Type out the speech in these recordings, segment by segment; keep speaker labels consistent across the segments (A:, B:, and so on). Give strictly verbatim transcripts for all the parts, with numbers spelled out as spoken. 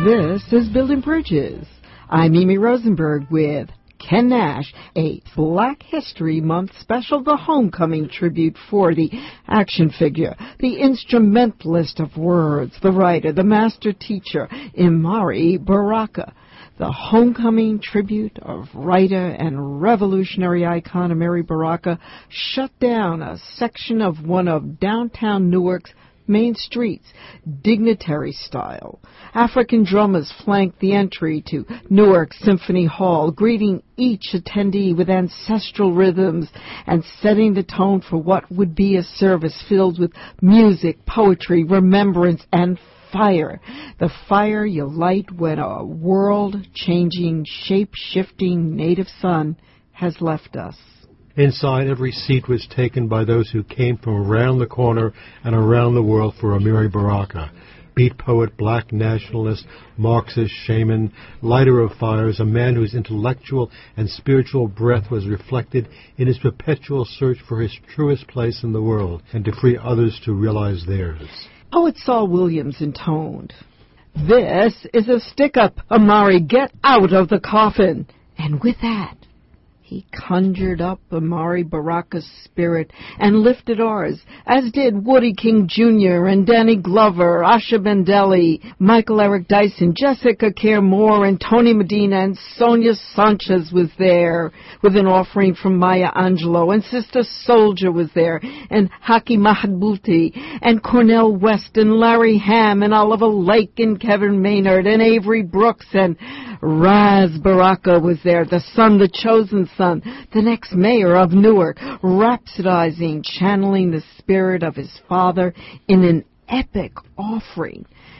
A: This is Building Bridges. I'm Mimi Rosenberg with Ken Nash, a Black History Month special, the homecoming tribute for the action figure, the instrumentalist of words, the writer, the master teacher, Amiri Baraka. The homecoming tribute of writer and revolutionary icon Amiri Baraka shut down a section of one of downtown Newark's main streets, dignitary style. African drummers flanked the entry to Newark Symphony Hall, greeting each attendee with ancestral rhythms and setting the tone for what would be a service filled with music, poetry, remembrance, and fire. The fire you light when a world-changing, shape-shifting native sun has left us.
B: Inside, every seat was taken by those who came from around the corner and around the world for Amiri Baraka. Beat poet, black nationalist, Marxist shaman, lighter of fires, a man whose intellectual and spiritual breath was reflected in his perpetual search for his truest place in the world and to free others to realize theirs.
A: Poet Saul Williams intoned, "This is a stick-up, Amiri, get out of the coffin." And with that, he conjured up Amiri Baraka's spirit and lifted ours, as did Woody King Junior and Danny Glover, Asha Bendelli, Michael Eric Dyson, Jessica Care Moore, and Tony Medina, and Sonia Sanchez was there with an offering from Maya Angelou, and Sister Soldier was there, and Haki Mahadbuti, and Cornel West, and Larry Ham, and Oliver Lake, and Kevin Maynard, and Avery Brooks, and Raz Baraka was there, the son, the chosen son, the next mayor of Newark, rhapsodizing, channeling the spirit of his father in an epic offering.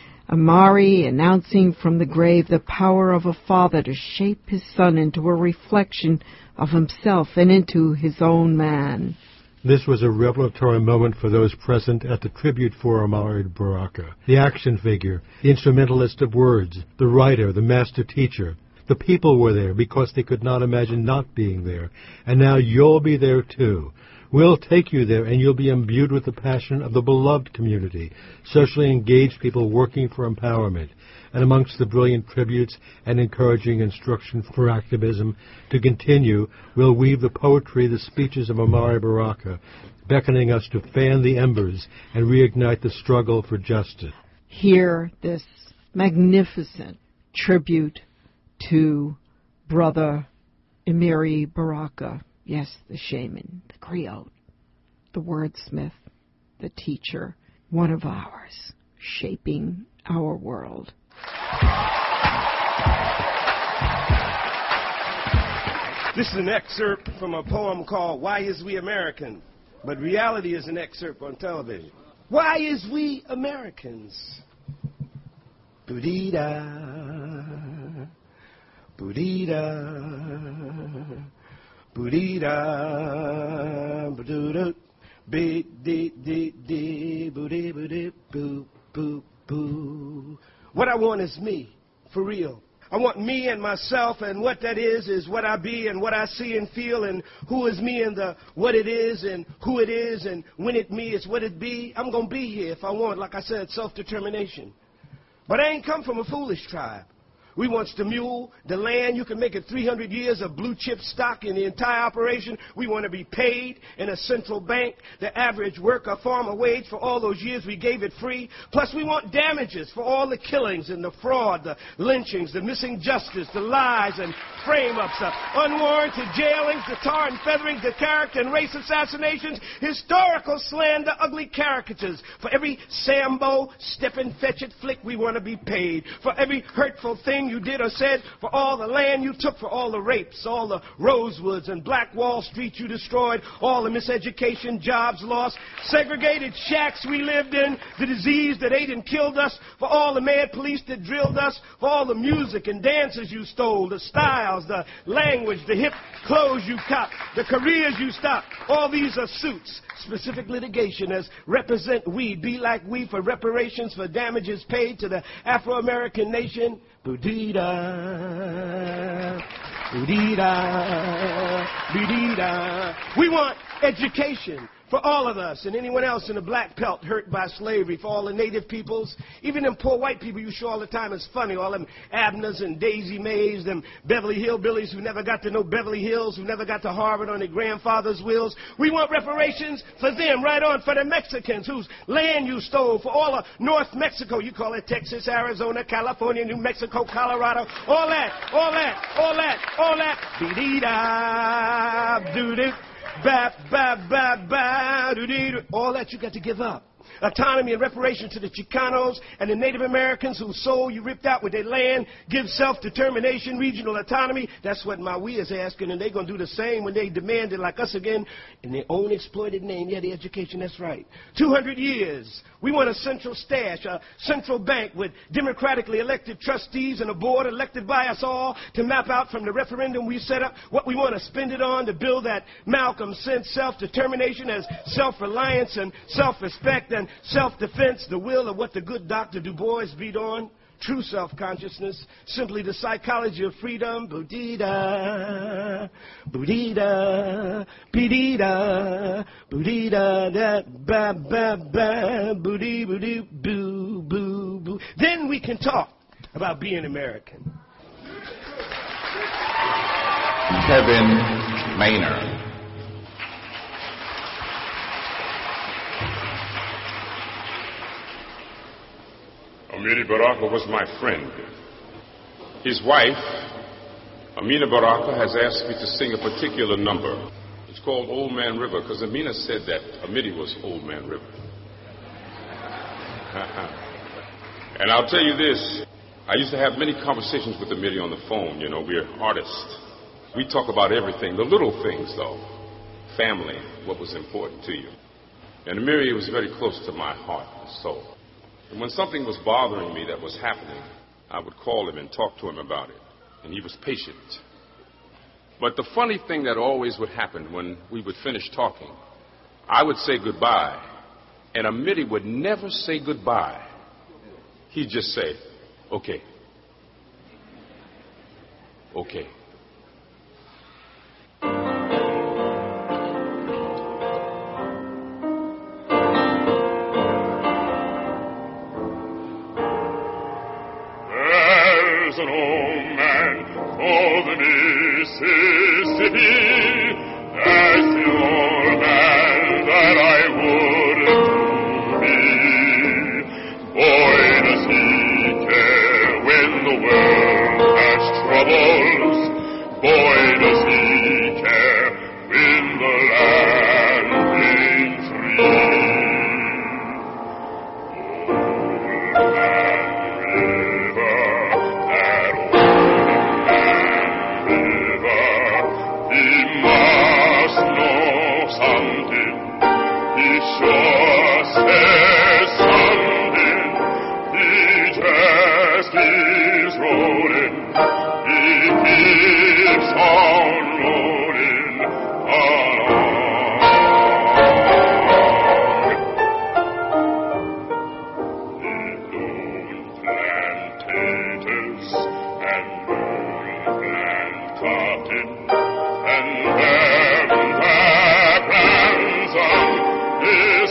A: Amiri announcing from the grave the power of a father to shape his son into a reflection of himself and into his own man.
B: This was a revelatory moment for those present at the tribute for Amiri Baraka. The action figure, the instrumentalist of words, the writer, the master teacher. The people were there because they could not imagine not being there. And now you'll be there too. We'll take you there, and you'll be imbued with the passion of the beloved community, socially engaged people working for empowerment. And amongst the brilliant tributes and encouraging instruction for activism to continue, we'll weave the poetry, the speeches of Amiri Baraka, beckoning us to fan the embers and reignite the struggle for justice.
A: Hear this magnificent tribute to Brother Amiri Baraka. Yes, the shaman, the griot, the wordsmith, the teacher, one of ours, shaping our world.
C: This is an excerpt from a poem called Why Is We American? But reality is an excerpt on television. Why is we Americans? Boodee-da, boodee-da, boodee-da, boodoo-doo, bee-dee-dee-dee, boodee-boodee, boo, boo, boo. What I want is me, for real. I want me and myself, and what that is is what I be and what I see and feel, and who is me and the what it is and who it is and when it me is what it be. I'm going to be here if I want, like I said, self-determination. But I ain't come from a foolish tribe. We want the mule, the land. You can make it three hundred years of blue chip stock in the entire operation. We want to be paid in a central bank, the average worker farmer wage for all those years we gave it free. Plus we want damages for all the killings and the fraud, the lynchings, the missing justice, the lies and frame-ups, the unwarranted jailings, the tar and feathering, the character and race assassinations, historical slander, ugly caricatures. For every Sambo, step and fetch it flick, we want to be paid. For every hurtful thing you did or said, for all the land you took, for all the rapes, all the Rosewoods and Black Wall Street you destroyed, all the miseducation, jobs lost, segregated shacks we lived in, the disease that ate and killed us, for all the mad police that drilled us, for all the music and dances you stole, the styles, the language, the hip clothes you copped, the careers you stopped. All these are suits, specific litigation as represent we, be like we, for reparations for damages paid to the Afro-American nation. Boodee-da, boodee-da, boodee-da. We want Education for all of us and anyone else in the black belt hurt by slavery, for all the native peoples, even them poor white people you show all the time is funny, all them Abners and Daisy Mays, them Beverly Hillbillies who never got to know Beverly Hills, who never got to Harvard on their grandfather's wills. We want reparations for them, right on, for the Mexicans whose land you stole, for all of North Mexico, you call it Texas, Arizona, California, New Mexico, Colorado, all that, all that, all that, all that, dee-dee-da, doo-doo. Ba, ba, ba, ba, doo, dee, doo. All that you got to give up. Autonomy and reparation to the Chicanos and the Native Americans whose soul you ripped out with their land. Give self-determination, regional autonomy. That's what Maui is asking, and they're going to do the same when they demand it like us again in their own exploited name. Yeah, the education, that's right. two hundred years. We want a central stash, a central bank with democratically elected trustees and a board elected by us all to map out from the referendum we set up what we want to spend it on to build that Malcolm sense self-determination as self-reliance and self-respect and self-defense, the will of what the good Doctor Du Bois beat on. True self-consciousness, simply the psychology of freedom. Boo-dee-da, boo-dee-da, bee-dee-da, boo-dee-da, da, ba, ba, ba, boo-dee, boo-dee, boo, boo, boo. Then we can talk about being American.
D: Kevin Maynard.
E: Amiri Baraka was my friend. His wife, Amina Baraka, has asked me to sing a particular number. It's called Old Man River, because Amina said that Amiri was Old Man River. And I'll tell you this, I used to have many conversations with Amiri on the phone. You know, we're artists. We talk about everything, the little things, though. Family, what was important to you. And Amiri was very close to my heart and soul. And when something was bothering me that was happening, I would call him and talk to him about it. And he was patient. But the funny thing that always would happen when we would finish talking, I would say goodbye, and Amiri would never say goodbye. He'd just say, okay. Okay.
F: An old man called the Mississippi. That's the old man that I would to be. Boy, does he care when the world has troubles. Boy, does he care when the land is free. Old man River, something, he sure says something, he just keeps rolling, he keeps on rolling along. He don't plant taters and don't plant cotton and them is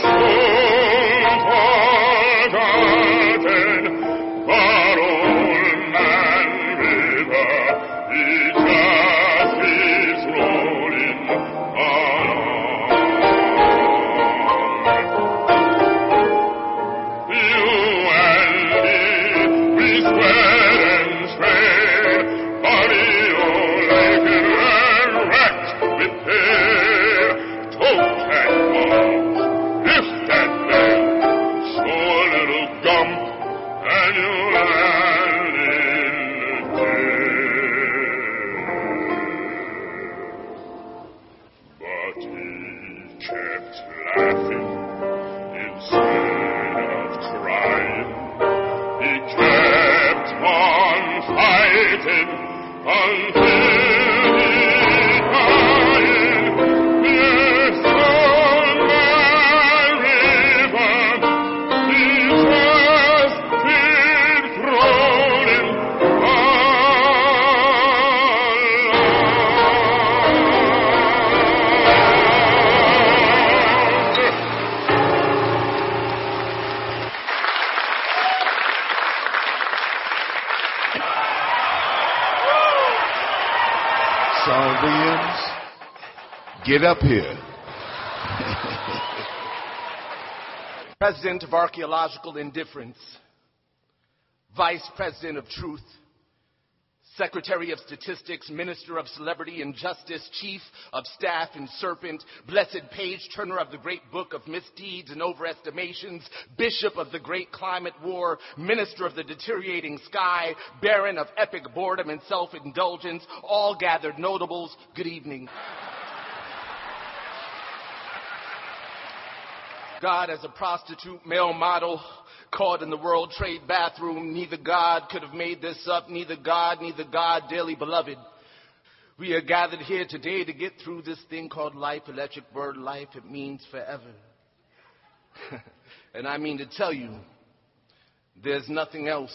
F: forgotten, but old man River, he just keeps rolling along. You and me, we sweat and strain, body all aching and racked with pain, toe tag balls. That bell, so a little gum, and you'll land in the day. But he kept laughing instead of crying. He kept on fighting until he died. Yes, old man River, he just keeps rolling along.
G: Sean Williams, get up here.
C: President of Archaeological Indifference, Vice President of Truth, Secretary of Statistics, Minister of Celebrity and Justice, Chief of Staff and Serpent, Blessed Page Turner of the Great Book of Misdeeds and Overestimations, Bishop of the Great Climate War, Minister of the Deteriorating Sky, Baron of Epic Boredom and Self-Indulgence, all gathered notables, good evening. God as a prostitute, male model, caught in the World Trade bathroom. Neither God could have made this up. Neither God, neither God, dearly beloved. We are gathered here today to get through this thing called life. Electric word life, it means forever. And I mean to tell you, there's nothing else.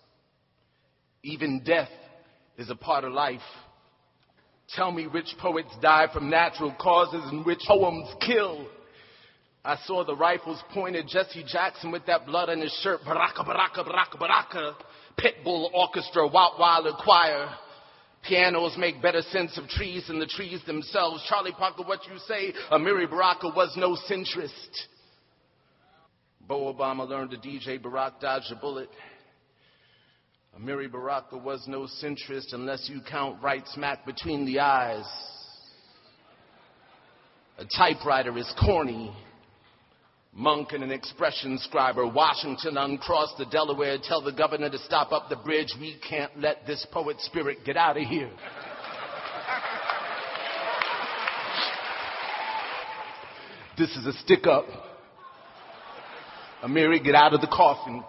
C: Even death is a part of life. Tell me which poets die from natural causes and which poems kill. I saw the rifles pointed, Jesse Jackson with that blood on his shirt, Baraka, Baraka, Baraka, Baraka, Pitbull Orchestra, Wild Wilder Choir. Pianos make better sense of trees than the trees themselves. Charlie Parker, what you say? Amiri Baraka was no centrist. Bo Obama learned to D J, Barack dodged a bullet. Amiri Baraka was no centrist unless you count right smack between the eyes. A typewriter is corny. Monk and an expression scriber. Washington uncrossed the Delaware. Tell the governor to stop up the bridge. We can't let this poet spirit get out of here. This is a stick up. Amiri, get out of the coffin.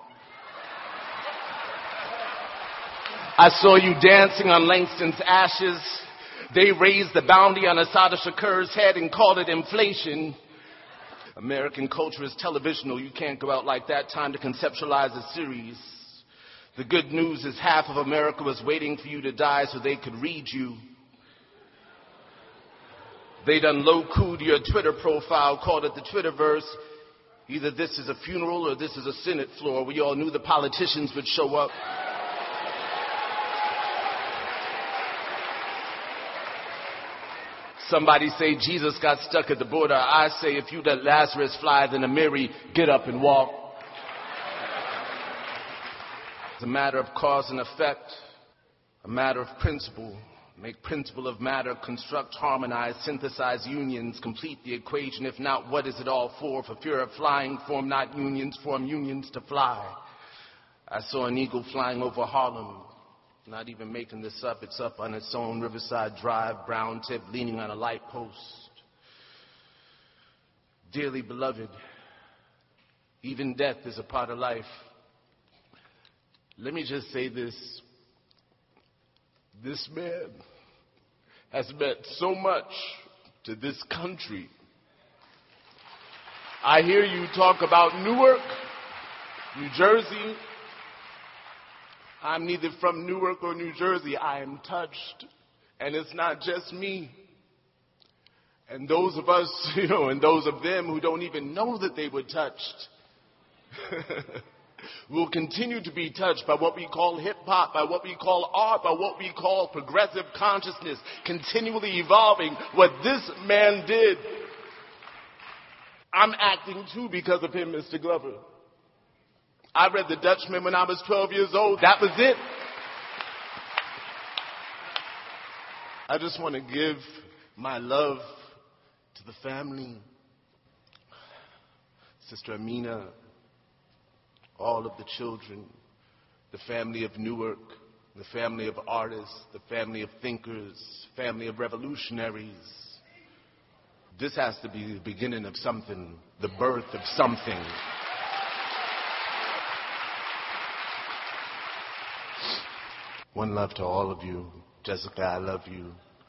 C: I saw you dancing on Langston's ashes. They raised the bounty on Assata Shakur's head and called it inflation. American culture is televisional. You can't go out like that. Time to conceptualize a series. The good news is half of America was waiting for you to die so they could read you. They done low-cooed your Twitter profile, called it the Twitterverse. Either this is a funeral or this is a Senate floor. We all knew the politicians would show up. Somebody say Jesus got stuck at the border. I say if you let Lazarus fly, then Amiri, get up and walk. It's a matter of cause and effect, a matter of principle. Make principle of matter, construct, harmonize, synthesize unions, complete the equation. If not, what is it all for? For fear of flying, form not unions, form unions to fly. I saw an eagle flying over Harlem. Not even making this up, it's up on its own. Riverside Drive, brown tip, leaning on a light post. Dearly beloved, even death is a part of life. Let me just say this. This man has meant so much to this country. I hear you talk about Newark, New Jersey. I'm neither from Newark or New Jersey. I am touched. And it's not just me. And those of us, you know, and those of them who don't even know that they were touched will continue to be touched by what we call hip-hop, by what we call art, by what we call progressive consciousness, continually evolving. What this man did, I'm acting too because of him, Mister Glover. I read The Dutchman when I was twelve years old. That was it. I just want to give my love to the family, Sister Amina, all of the children, the family of Newark, the family of artists, the family of thinkers, family of revolutionaries. This has to be the beginning of something, the birth of something. One love to all of you. Jessica, I love you.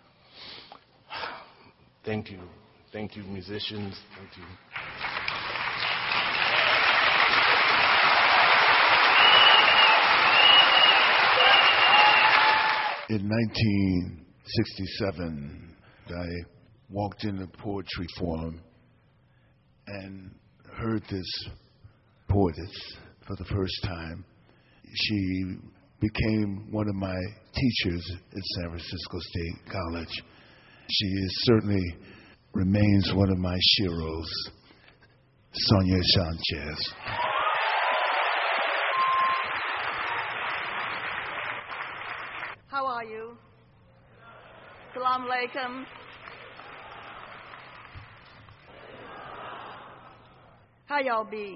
C: Thank you. Thank you, musicians. Thank you.
G: In nineteen sixty-seven, I walked in a poetry forum and heard this poetess for the first time. She became one of my teachers at San Francisco State College. She is certainly remains one of my sheroes, Sonia Sanchez.
H: How are you? Salam alaikum. How y'all be?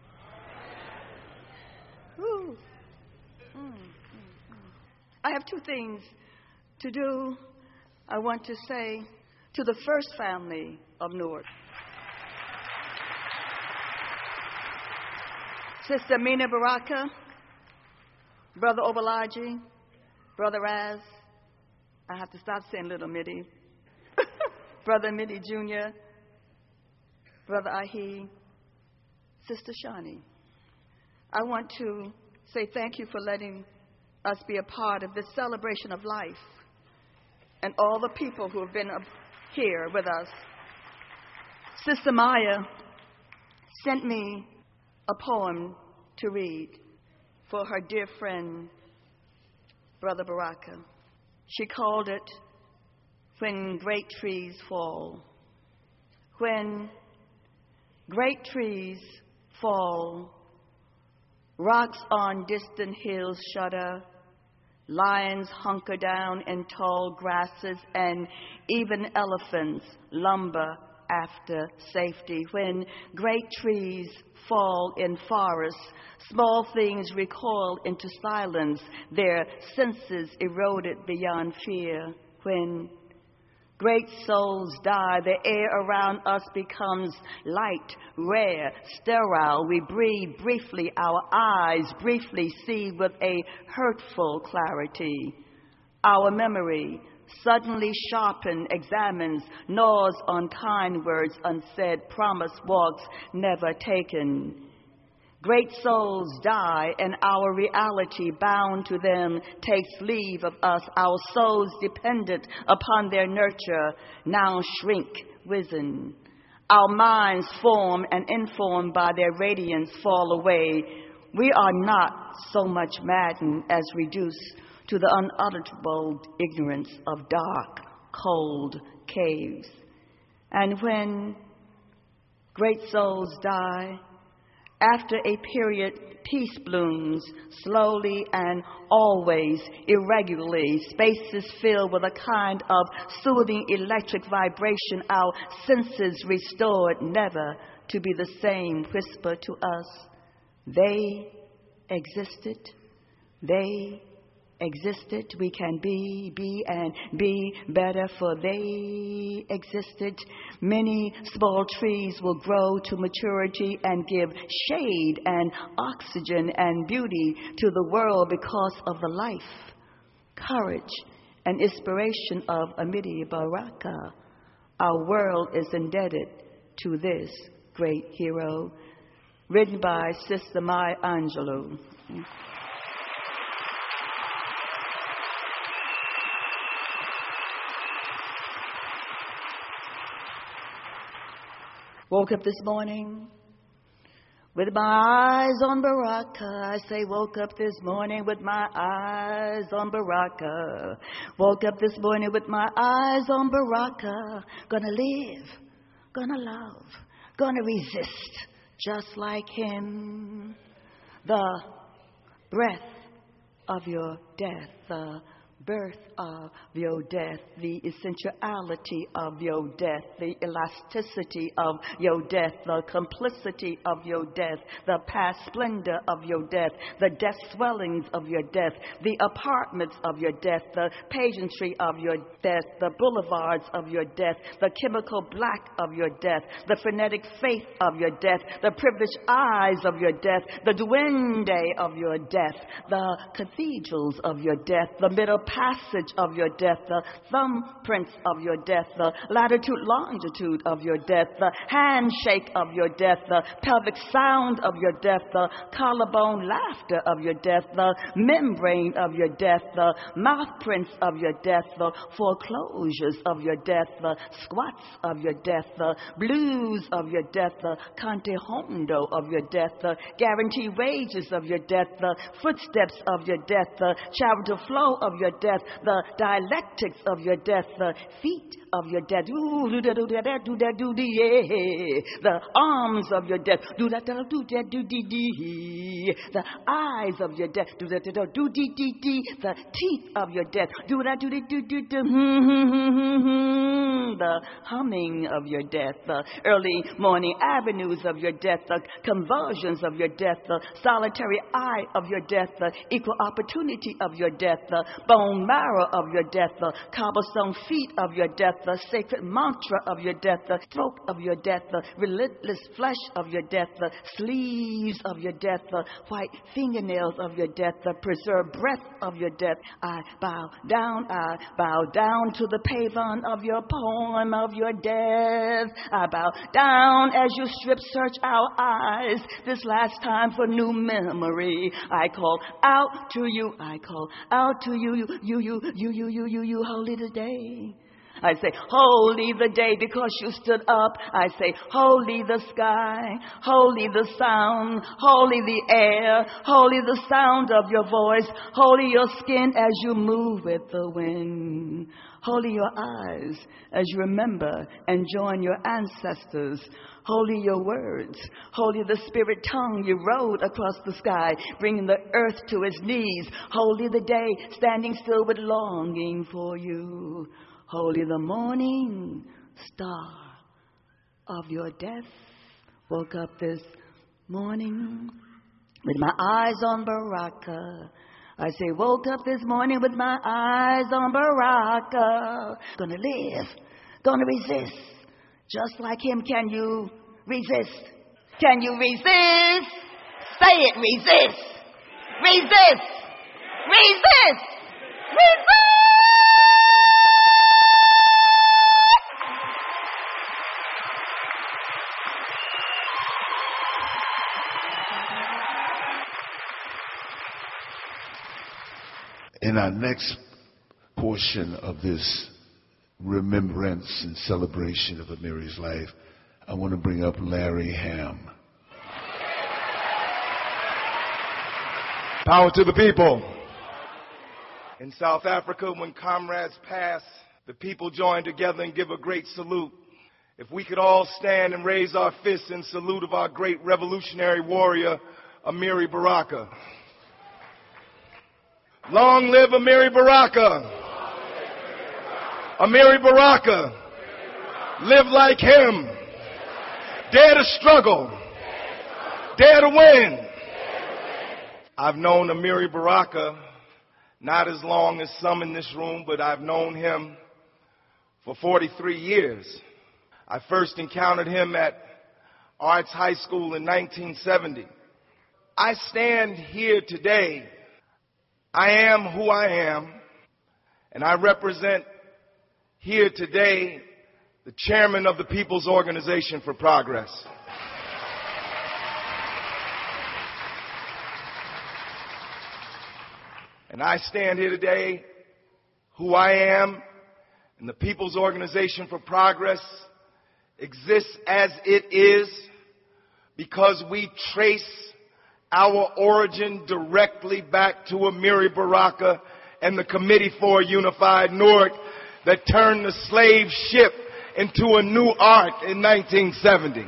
H: Woo. Mm, mm, mm. I have two things to do. I want to say to the first family of Newark. Sister Mina Baraka, Brother Obalaji, Brother Raz, I have to stop saying Little Mitty, Brother Mitty Junior, Brother Ahi, Sister Shani. I want to say thank you for letting us be a part of this celebration of life and all the people who have been here with us. Sister Maya sent me a poem to read for her dear friend, Brother Baraka. She called it When Great Trees Fall. When great trees fall, rocks on distant hills shudder, lions hunker down in tall grasses, and even elephants lumber after safety. When great trees fall in forests, small things recoil into silence, their senses eroded beyond fear. When great souls die, the air around us becomes light, rare, sterile. We breathe briefly, our eyes briefly see with a hurtful clarity. Our memory, suddenly sharpened, examines, gnaws on kind words unsaid, promise walks never taken. Great souls die, and our reality, bound to them, takes leave of us. Our souls, dependent upon their nurture, now shrink, wizen. Our minds, formed and informed by their radiance, fall away. We are not so much maddened as reduced to the unutterable ignorance of dark, cold caves. And when great souls die, after a period, peace blooms, slowly and always, irregularly, spaces filled with a kind of soothing electric vibration, our senses restored, never to be the same, whisper to us, they existed, they existed, we can be, be, and be better, for they existed. Many small trees will grow to maturity and give shade and oxygen and beauty to the world because of the life, courage, and inspiration of Amiri Baraka. Our world is indebted to this great hero. Written by Sister Maya Angelou. Woke up this morning with my eyes on Baraka. I say woke up this morning with my eyes on Baraka. Woke up this morning with my eyes on Baraka. Gonna live, gonna love, gonna resist just like him. The breath of your death, the birth of your death, the essentiality of your death, the elasticity of your death, the complicity of your death, the past splendor of your death, the death swellings of your death, the apartments of your death, the pageantry of your death, the boulevards of your death, the chemical black of your death, the frenetic faith of your death, the privileged eyes of your death, the duende of your death, the cathedrals of your death, the middle passage of your death, the thumbprints of your death, the latitude, longitude of your death, the handshake of your death, the pelvic sound of your death, the collarbone laughter of your death, the membrane of your death, the mouthprints of your death, the foreclosures of your death, the squats of your death, the blues of your death, the Conte Hondo of your death, the guarantee wages of your death, the footsteps of your death, the charitable flow of your death, the dialectics of your death, the feet of your death, ooh, do that, do that, do that, do the yeah, the arms of your death, do that, do that, do dee dee, the eyes of your death, do that, do dee dee dee, the teeth of your death, do that, do do do do, the humming of your death, the early morning avenues of your death, the convulsions of your death, the solitary eye of your death, the equal opportunity of your death, the bone marrow of your death, the cobblestone feet of your death, the sacred mantra of your death, the throat of your death, the relentless flesh of your death, the sleeves of your death, the white fingernails of your death, the preserved breath of your death. I bow down, I bow down to the pavement of your poem of your death. I bow down as you strip search our eyes this last time for new memory. I call out to you, I call out to you, you, you, you, you, you, you, you, you, holy today. I say, holy the day because you stood up. I say, holy the sky, holy the sound, holy the air, holy the sound of your voice, holy your skin as you move with the wind, holy your eyes as you remember and join your ancestors, holy your words, holy the spirit tongue you rode across the sky, bringing the earth to its knees, holy the day standing still with longing for you. Holy the morning star of your death. Woke up this morning with my eyes on Baraka. I say, woke up this morning with my eyes on Baraka. Gonna live, gonna resist. Just like him, can you resist? Can you resist? Say it, resist. Resist. Resist. Resist.
G: In our next portion of this remembrance and celebration of Amiri's life, I want to bring up Larry Ham.
C: Power to the people. In South Africa, when comrades pass, the people join together and give a great salute. If we could all stand and raise our fists in salute of our great revolutionary warrior, Amiri Baraka. Long live Amiri Baraka. Amiri Baraka. Live like him. Dare to struggle. Dare to win. I've known Amiri Baraka not as long as some in this room, but I've known him for forty-three years. I first encountered him at Arts High School in nineteen seventy. I stand here today. I am who I am, and I represent here today the chairman of the People's Organization for Progress. And I stand here today who I am, and the People's Organization for Progress exists as it is because we trace our origin directly back to Amiri Baraka and the Committee for a Unified Newark that turned the slave ship into a new art in nineteen seventy.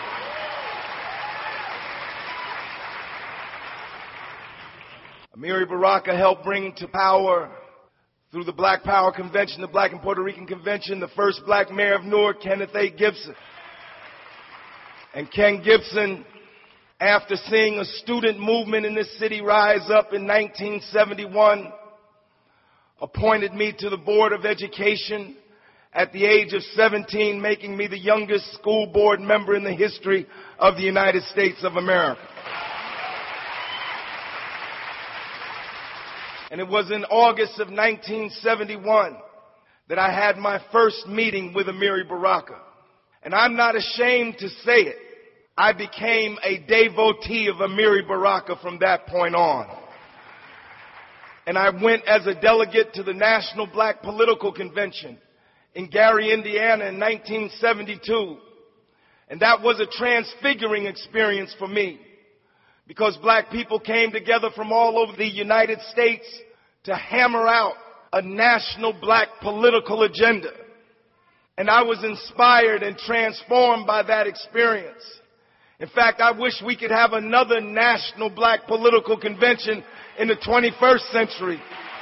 C: Amiri Baraka helped bring to power, through the Black Power Convention, the Black and Puerto Rican Convention, the first black mayor of Newark, Kenneth A. Gibson. And Ken Gibson, after seeing a student movement in this city rise up in nineteen seventy-one, appointed me to the Board of Education at the age of seventeen, making me the youngest school board member in the history of the United States of America. And it was in August of nineteen seventy-one that I had my first meeting with Amiri Baraka. And I'm not ashamed to say it. I became a devotee of Amiri Baraka from that point on. And I went as a delegate to the National Black Political Convention in Gary, Indiana in nineteen seventy-two. And that was a transfiguring experience for me, because black people came together from all over the United States to hammer out a national black political agenda. And I was inspired and transformed by that experience. In fact, I wish we could have another national black political convention in the twenty-first century.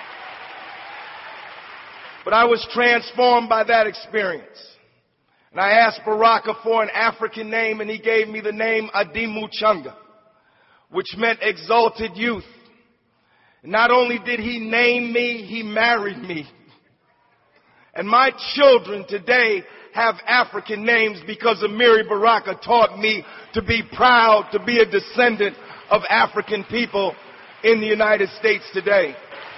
C: But I was transformed by that experience. And I asked Baraka for an African name, and he gave me the name Adimu Changa, which meant exalted youth. And not only did he name me, he married me. And my children today have African names because Amiri Baraka taught me to be proud to be a descendant of African people in the United States today.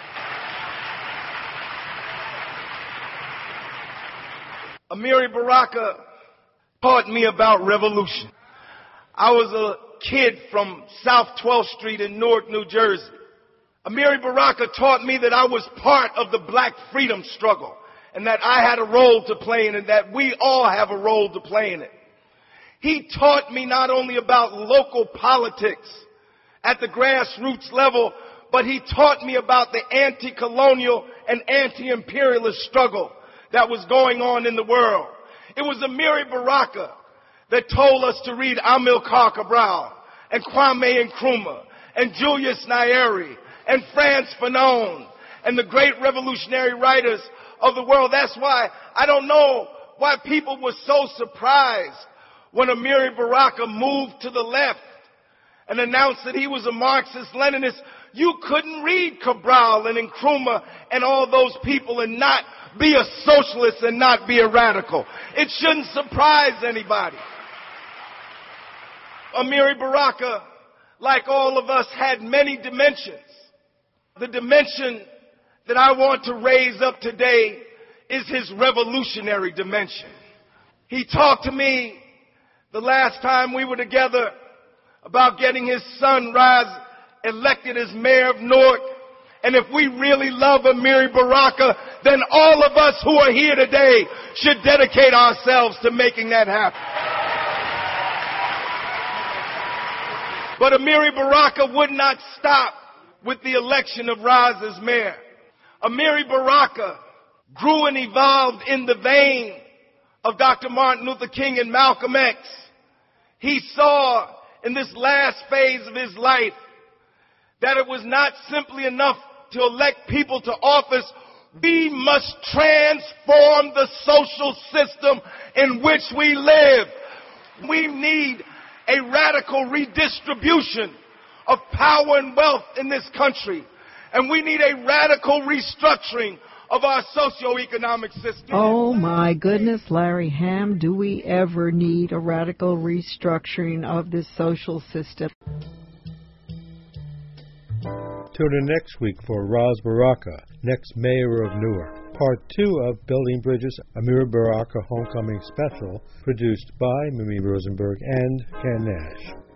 C: Amiri Baraka taught me about revolution. I was a kid from South twelfth Street in Newark, New Jersey. Amiri Baraka taught me that I was part of the black freedom struggle, and that I had a role to play in it, and that we all have a role to play in it. He taught me not only about local politics at the grassroots level, but he taught me about the anti-colonial and anti-imperialist struggle that was going on in the world. It was Amiri Baraka that told us to read Amilcar Cabral and Kwame Nkrumah and Julius Nyerere and Frantz Fanon and the great revolutionary writers of the world. That's why I don't know why people were so surprised when Amiri Baraka moved to the left and announced that he was a Marxist-Leninist. You couldn't read Cabral and Nkrumah and all those people and not be a socialist and not be a radical. It shouldn't surprise anybody. Amiri Baraka, like all of us, had many dimensions. The dimension that I want to raise up today is his revolutionary dimension. He talked to me the last time we were together about getting his son Raz elected as mayor of Newark. And if we really love Amiri Baraka, then all of us who are here today should dedicate ourselves to making that happen. But Amiri Baraka would not stop with the election of Raz as mayor. Amiri Baraka grew and evolved in the vein of Doctor Martin Luther King and Malcolm X. He saw in this last phase of his life that it was not simply enough to elect people to office. We must transform the social system in which we live. We need a radical redistribution of power and wealth in this country. And we need a radical restructuring of our socioeconomic system.
A: Oh, my goodness, Larry Hamm, do we ever need a radical restructuring of this social system?
B: Tune in next week for Raz Baraka, next mayor of Newark. Part two of Building Bridges, Amiri Baraka Homecoming Special, produced by Mimi Rosenberg and Ken Nash.